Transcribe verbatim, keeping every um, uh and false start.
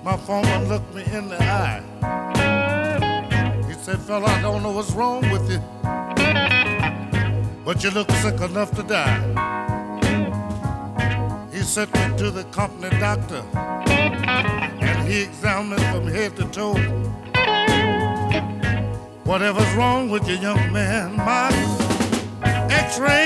My foreman looked me in the eye. He said, fella, I don't know what's wrong with you, but you look sick enough to die. He sent me to the company doctor, and he examined me from head to toe. Whatever's wrong with you, young man, my x-ray